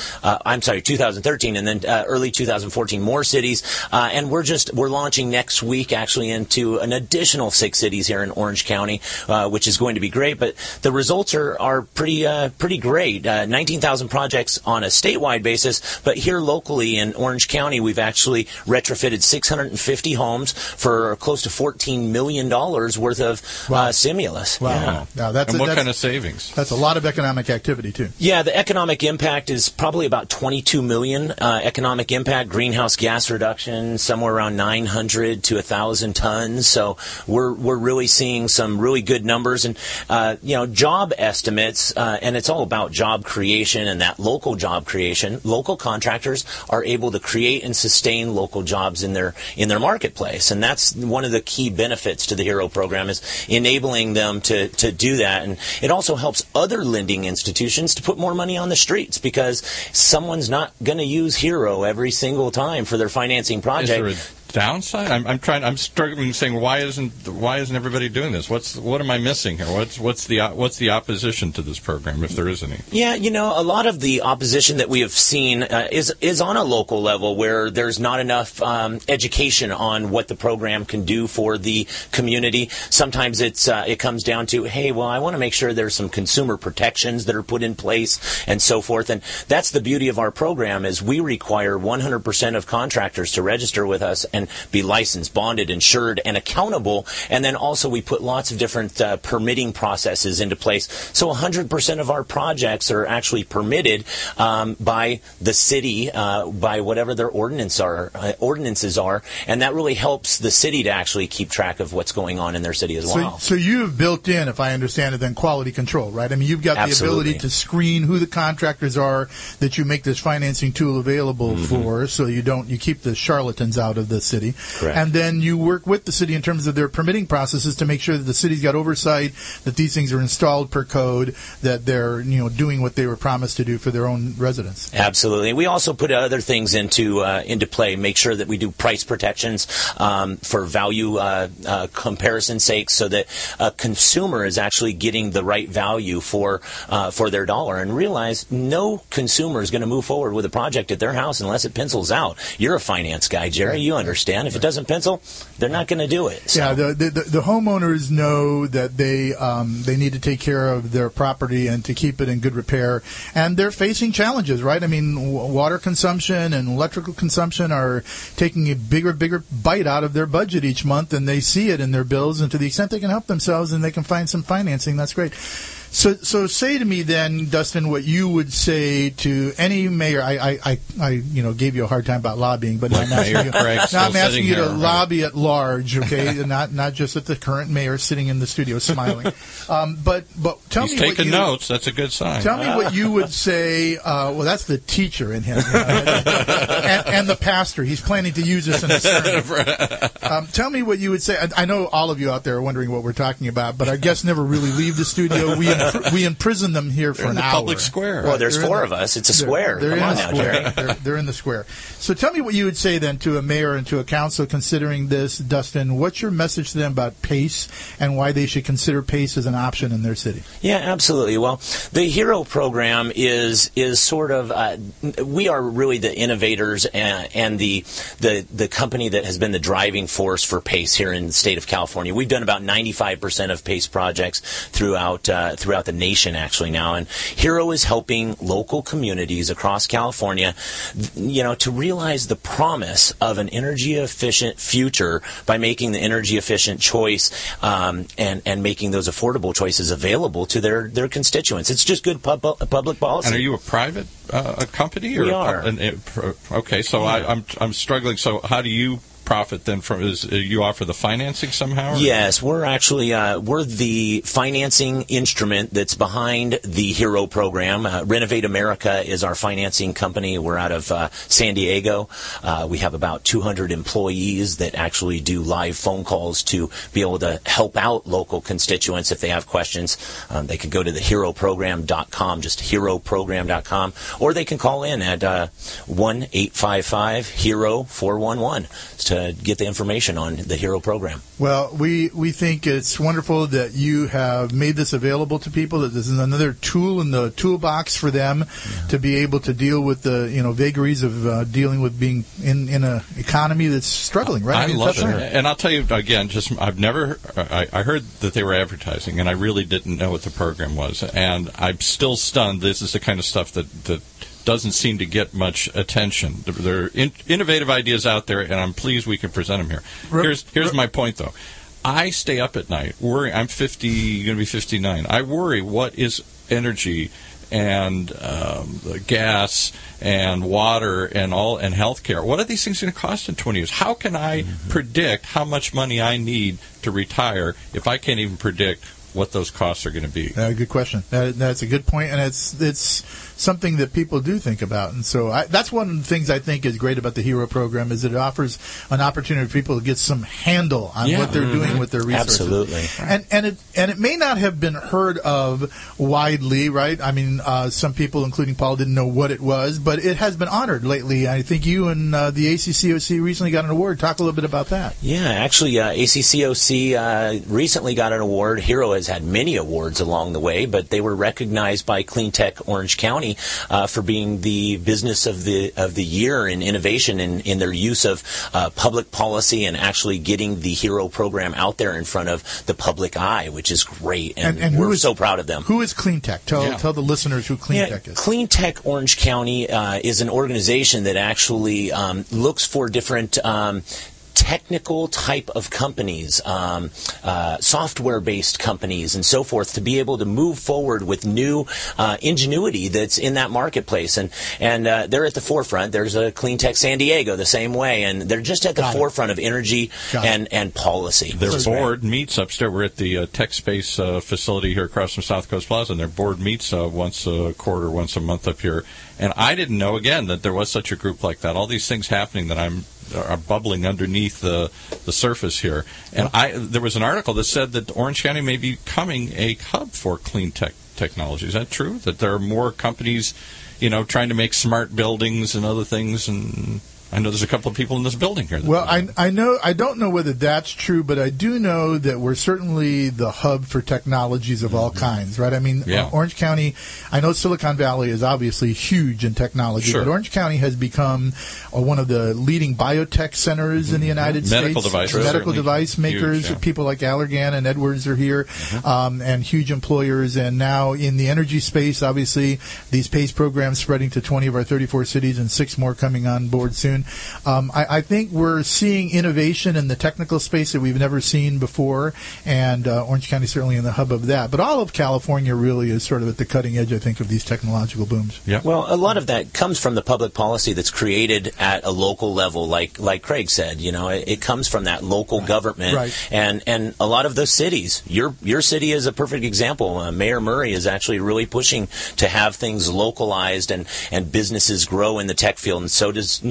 2013, and then early 2014, more cities. And we're launching next week, actually, into an additional 6 cities here in Orange County, which is going to be great. But the results are pretty great. 19,000 projects on a statewide basis, but here locally in Orange County, we've actually retrofitted 650 homes for close to $14 million worth of stimulus. Wow. Yeah. Now, what kind of savings? That's a lot of economic activity, too. Yeah, the economic impact is probably about 22 million economic impact. Greenhouse gas reduction, somewhere around 900 to 1,000 tons. So we're really seeing some really good numbers. And, job estimates, and it's all about job creation and that local job creation. Local contractors are able to create and sustain local jobs in their marketplace. And that's one of the key benefits to the HERO program, is enabling them to do that. And it also helps other lending institutions to put more money on the streets, because someone's not going to use HERO every single time for their financing project. Is there a downside? I'm struggling saying, why isn't everybody doing this? What am I missing here? What's the opposition to this program, if there is any? Yeah, a lot of the opposition that we have seen is on a local level, where there's not enough education on what the program can do for the community. Sometimes it comes down to, hey, well, I want to make sure there's some consumer protections that are put in place and so forth. And that's the beauty of our program, is we require 100% of contractors to register with us and be licensed, bonded, insured, and accountable. And then also we put lots of different permitting processes into place. So 100% of our projects are actually permitted by the city, by whatever their ordinances are. And that really helps the city to actually keep track of what's going on in their city as well. So you have built in, if I understand it, then quality control, right? I mean, you've got the ability to screen who the contractors are that you make this financing tool available for, so you keep the charlatans out of the city. Correct. And then you work with the city in terms of their permitting processes to make sure that the city's got oversight, that these things are installed per code, that they're doing what they were promised to do for their own residents. Absolutely. We also put other things into play. Make sure that we do price protections for value comparison sake, so that a consumer is actually getting the right value for their dollar. And realize no consumer is going to move forward with a project at their house unless it pencils out. You're a finance guy, Jerry. You understand. If it doesn't pencil, they're not going to do it. So. Yeah, the homeowners know that they need to take care of their property and to keep it in good repair, and they're facing challenges, right? I mean, water consumption and electrical consumption are taking a bigger bite out of their budget each month, and they see it in their bills. And to the extent they can help themselves and they can find some financing, that's great. So say to me then, Dustin, what you would say to any mayor. I gave you a hard time about lobbying, but now I'm asking you to lobby at large, okay? not just at the current mayor sitting in the studio smiling. But tell me. He's taking notes. That's a good sign. Tell me what you would say. Well, that's the teacher in him, and the pastor. He's planning to use this in a sermon. Tell me what you would say. I know all of you out there are wondering what we're talking about, but our guests never really leave the studio. We we imprison them here for an hour. Public square. Well, there's four of us. It's a square. They're Come in on the now, square. Jerry. They're in the square. So tell me what you would say then to a mayor and to a council considering this, Dustin. What's your message to them about PACE and why they should consider PACE as an option in their city? Yeah, absolutely. Well, the HERO program is sort of we are really the innovators and the company that has been the driving force for PACE here in the state of California. We've done about 95% of PACE projects throughout the nation actually now, and HERO is helping local communities across California, to realize the promise of an energy efficient future by making the energy efficient choice and making those affordable choices available to their constituents. It's just good public policy. And are you a private company? We are. Okay, so yeah. I'm struggling. So how do you profit then from? You offer the financing somehow? Or? Yes, we're actually we're the financing instrument that's behind the HERO program. Renovate America is our financing company. We're out of San Diego. We have about 200 employees that actually do live phone calls to be able to help out local constituents if they have questions. They can go to the HEROprogram.com, just HEROprogram.com, or they can call in at 1-855-HERO-411 to get the information on the HERO program. Well, we think it's wonderful that you have made this available to people, that this is another tool in the toolbox for them to be able to deal with the vagaries of dealing with being in an economy that's struggling, right? I love it. And I'll tell you again, I heard that they were advertising, and I really didn't know what the program was. And I'm still stunned. This is the kind of stuff that doesn't seem to get much attention. There are innovative ideas out there, and I'm pleased we can present them here. Here's my point, though. I stay up at night worrying. I'm going to be 59. I worry what is energy and gas and water and healthcare. What are these things going to cost in 20 years? How can I predict how much money I need to retire if I can't even predict what those costs are going to be? Good question. That's a good point, and it's something that people do think about. And so that's one of the things I think is great about the HERO program is that it offers an opportunity for people to get some handle on what they're doing with their resources. Absolutely. And it may not have been heard of widely, right? I mean, some people, including Paul, didn't know what it was, but it has been honored lately. I think you and the ACCOC recently got an award. Talk a little bit about that. Yeah, actually, ACCOC recently got an award. HERO has had many awards along the way, but they were recognized by Clean Tech Orange County for being the business of the year in innovation in their use of public policy and actually getting the HERO program out there in front of the public eye, which is great, and we're so proud of them. Who is Clean Tech? Tell the listeners who Clean Tech is. Clean Tech Orange County is an organization that actually looks for different technical type of companies, software-based companies, and so forth, to be able to move forward with new ingenuity that's in that marketplace. And they're at the forefront. There's a Clean Tech San Diego the same way, and they're just at the forefront of energy and policy. Their board meets upstairs. We're at the Tech Space facility here across from South Coast Plaza, and their board meets once a quarter, once a month up here. And I didn't know, again, that there was such a group like that. All these things happening that are bubbling underneath the surface here. And there was an article that said that Orange County may be becoming a hub for clean technology. Is that true? That there are more companies, trying to make smart buildings and other things? And I know there's a couple of people in this building here. Well, I know. I don't know whether that's true, but I do know that we're certainly the hub for technologies of all kinds, right? I mean, Orange County, I know Silicon Valley is obviously huge in technology, but Orange County has become one of the leading biotech centers in the United States. Medical device makers. Huge, people like Allergan and Edwards are here, and huge employers. And now in the energy space, obviously, these PACE programs spreading to 20 of our 34 cities and 6 more coming on board soon. I think we're seeing innovation in the technical space that we've never seen before, and Orange County certainly in the hub of that. But all of California really is sort of at the cutting edge, I think, of these technological booms. Yeah. Well, a lot of that comes from the public policy that's created at a local level, like Craig said. It comes from that local government, and a lot of those cities. Your city is a perfect example. Mayor Murray is actually really pushing to have things localized and businesses grow in the tech field, and so does Dr.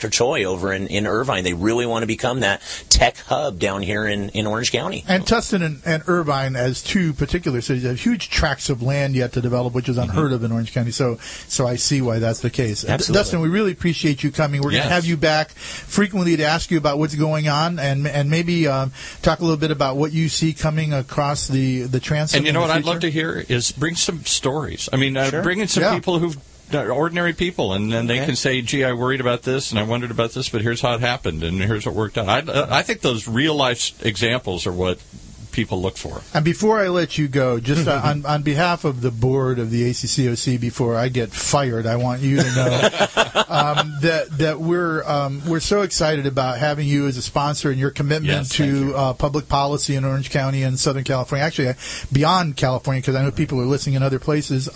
Dr. Choi over in Irvine. They really want to become that tech hub down here in Orange County. And Tustin and Irvine, as two particular cities, have huge tracts of land yet to develop, which is unheard of in Orange County. So I see why that's the case. Absolutely. Dustin, we really appreciate you coming. We're going to have you back frequently to ask you about what's going on and maybe talk a little bit about what you see coming across the transit. And you know what I'd love to hear is bring some stories. I mean, bring in some people who've ordinary people, and then they can say, gee, I worried about this and I wondered about this, but here's how it happened and here's what worked out. I think those real life examples are what people look for. And before I let you go, just on behalf of the board of the ACCOC, before I get fired, I want you to know that we're so excited about having you as a sponsor and your commitment to public policy in Orange County and Southern California, actually beyond California, because I know people are listening in other places.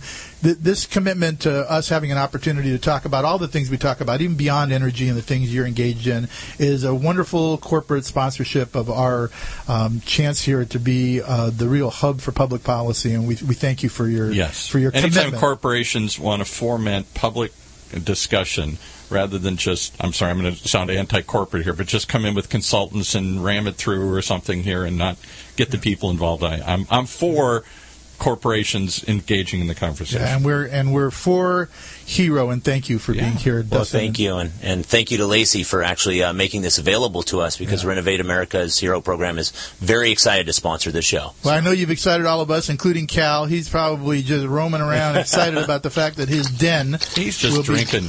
This commitment to us having an opportunity to talk about all the things we talk about, even beyond energy and the things you're engaged in, is a wonderful corporate sponsorship of our chance here to be the real hub for public policy, and we thank you for your commitment. Anytime corporations want to foment public discussion rather than just, I'm sorry, I'm going to sound anti-corporate here, but just come in with consultants and ram it through or something here and not get the people involved. I'm for corporations engaging in the conversation. Yeah, and we're for HERO, and thank you for being here, Dustin. Well, thank you, and thank you to Lacey for actually making this available to us, because Renovate America's HERO program is very excited to sponsor this show. Well, I know you've excited all of us, including Cal. He's probably just roaming around excited about the fact that his den... He's just drinking.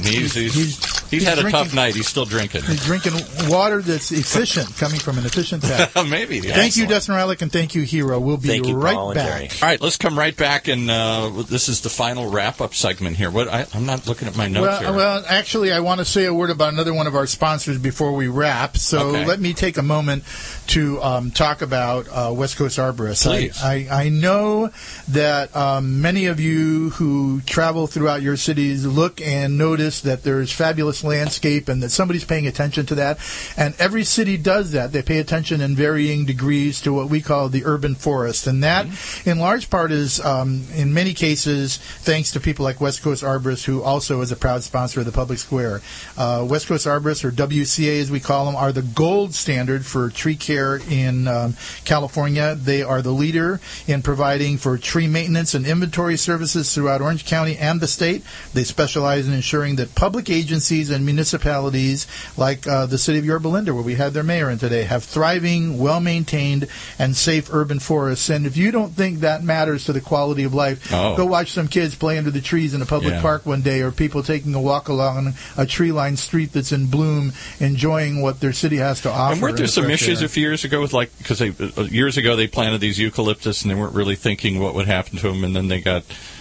He's had a tough night. He's still drinking. He's drinking water that's efficient, coming from an efficient tap. Maybe. Yeah. Thank you, Dustin Ralick, and thank you, HERO. We'll be right back. All right, let's come right back, and this is the final wrap-up segment here. I'm not looking at my notes here. Well, actually, I want to say a word about another one of our sponsors before we wrap. So let me take a moment to talk about West Coast Arborists. Please. I know that many of you who travel throughout your cities look and notice that there's fabulous landscape and that somebody's paying attention to that. And every city does that. They pay attention in varying degrees to what we call the urban forest. And that, in large part, is in many cases thanks to people like West Coast Arborists, who also is a proud sponsor of the Public Square. West Coast Arborists, or WCA as we call them, are the gold standard for tree care in California. They are the leader in providing for tree maintenance and inventory services throughout Orange County and the state. They specialize in ensuring that public agencies and municipalities like the city of Yorba Linda, where we had their mayor in today, have thriving, well-maintained, and safe urban forests. And if you don't think that matters to the quality of life, go watch some kids play under the trees in a public park one day, or people taking a walk along a tree-lined street that's in bloom, enjoying what their city has to offer. And weren't there some issues a few years ago with, like, because years ago they planted these eucalyptus and they weren't really thinking what would happen to them, and then they got...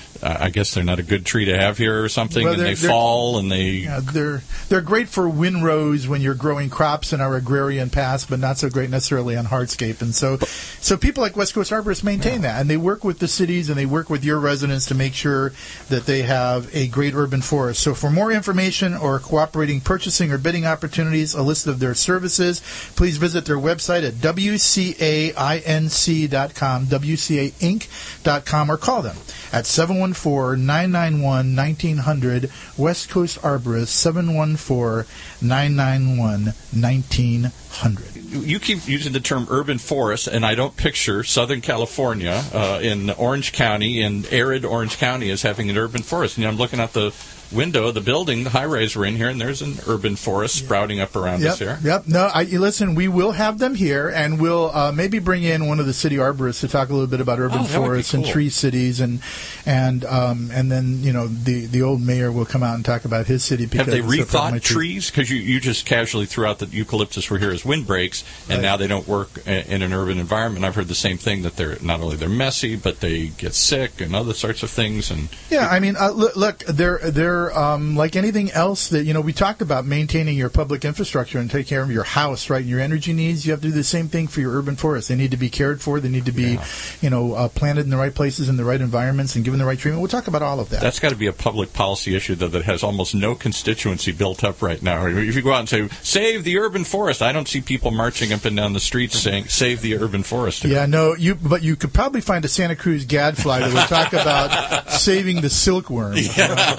I guess they're not a good tree to have here or something, and they fall, and they... Yeah, they're great for windrows when you're growing crops in our agrarian past, but not so great necessarily on hardscape. And so people like West Coast Arborists maintain that, and they work with the cities and they work with your residents to make sure that they have a great urban forest. So for more information or cooperating purchasing or bidding opportunities, a list of their services, please visit their website at WCAINC.com, WCAInc.com, or call them at 714-991-1900, West Coast Arborists, 714-991-1900. You keep using the term urban forest, and I don't picture Southern California in Orange County, in arid Orange County, as having an urban forest. And I'm looking at the window of the building, the high-rise we're in here, and there's an urban forest sprouting up around us here. No, listen, we will have them here, and we'll maybe bring in one of the city arborists to talk a little bit about urban forests and tree cities, and then the old mayor will come out and talk about his city. Have they rethought trees? Because you just casually threw out that eucalyptus were here as windbreaks, and now they don't work in an urban environment. I've heard the same thing, that they're not only messy, but they get sick and other sorts of things. And I mean, look, they're like anything else that, we talked about maintaining your public infrastructure and take care of your house, right, and your energy needs. You have to do the same thing for your urban forests. They need to be cared for. They need to be, planted in the right places, in the right environments, and given the right treatment. We'll talk about all of that. That's got to be a public policy issue, though, that has almost no constituency built up right now. If you go out and say, save the urban forest, I don't see people marching up and down the streets saying, save the urban forest. Yeah, no, but you could probably find a Santa Cruz gadfly that would talk about saving the silkworm.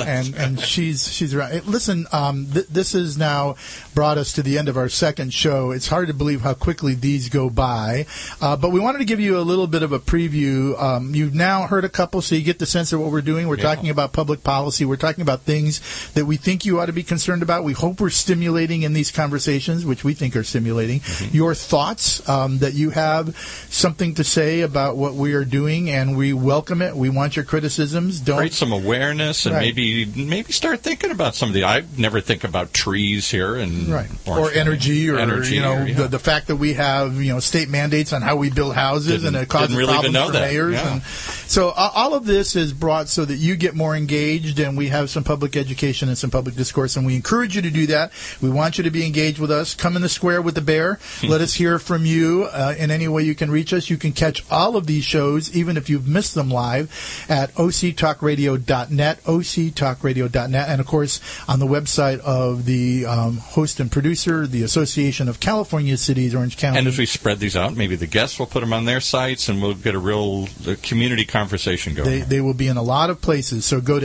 and she's right. Listen, this has now brought us to the end of our second show. It's hard to believe how quickly these go by, but we wanted to give you a little bit of a preview. You've now heard a couple, so you get the sense of what we're doing. We're talking about public policy. We're talking about things that we think you ought to be concerned about. We hope we're stimulating in these conversations, which we think are stimulating, your thoughts, that you have something to say about what we are doing, and we welcome it. We want your criticisms. Don't create some awareness, and Right. maybe start thinking about some of the. I never think about trees here and right, Orange or energy, or Energy, the fact that we have state mandates on how we build houses, and it causes didn't really even problems know for that. mayors. Yeah. And so all of this is brought so that you get more engaged, and we have some public education and some public discourse, and we encourage you to do that. We want you to be engaged with us. Come in the square with the bear. Let us hear from you in any way you can reach us. You can catch all of these shows, even if you've missed them, live at octalkradio.net, octalkradio.net, and of course on the website of the host and producer, the Association of California Cities, Orange County. And as we spread these out, maybe the guests will put them on their sites, and we'll get a real community conversation going. They will be in a lot of places. So go to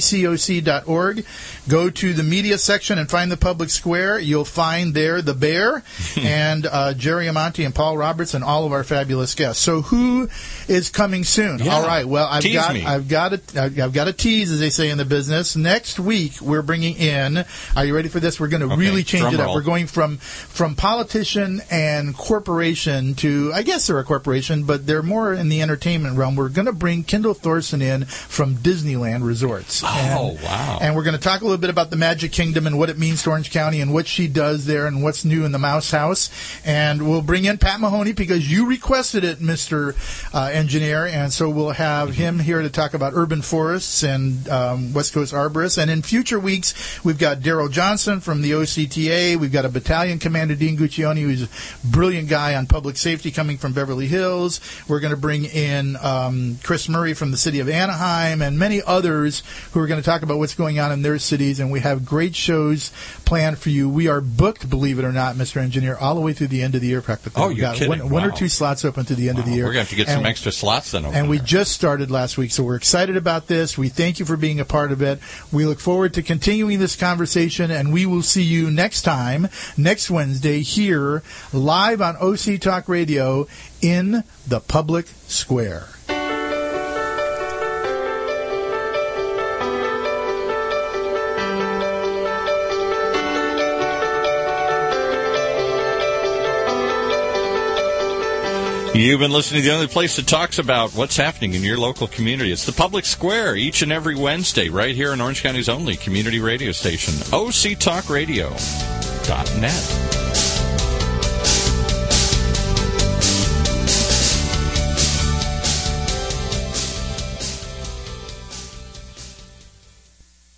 accoc.org, go to the media section and find the public square. You'll find there the bear and Jerry Amonte and Paul Roberts and all of our fabulous guests. So who is coming soon? Yeah. All right. Well, I've Tease got me. I've got a tease, as they say in the business. Next week we're bringing in. Are you ready for this? We're going to really change drum it up. roll. We're going from politician and corporation to, I guess they're a corporation, but they're more in the entertainment realm. We're going to bring Kendall Thorson in from Disneyland Resorts. Oh, wow. And we're going to talk a little bit about the Magic Kingdom and what it means to Orange County and what she does there and what's new in the Mouse House. And we'll bring in Pat Mahoney because you requested it, Mr. Engineer. And so we'll have him here to talk about urban forests and West Coast arborists. And in future weeks, we've got Daryl Johnson from the OCTA. We've got a battalion commander, Dean Guccione, who's a brilliant guy on public safety coming from Beverly Hills. We're going to bring in Chris Murray from the city of Anaheim and many others who are going to talk about what's going on in their cities. And we have great shows planned for you. We are booked, believe it or not, Mr. Engineer, all the way through the end of the year practically. Oh, We've you're got kidding. one or Wow. two slots open to the end of the year. We're going to have to get some extra slots then. And we just started last week, so we're excited about this. We thank you for being a part of it. We look forward to continuing this conversation, and we will see you next time, next Wednesday, here, live on OC Talk Radio in the public square. You've been listening to the only place that talks about what's happening in your local community. It's the Public Square, each and every Wednesday, right here in Orange County's only community radio station, octalkradio.net.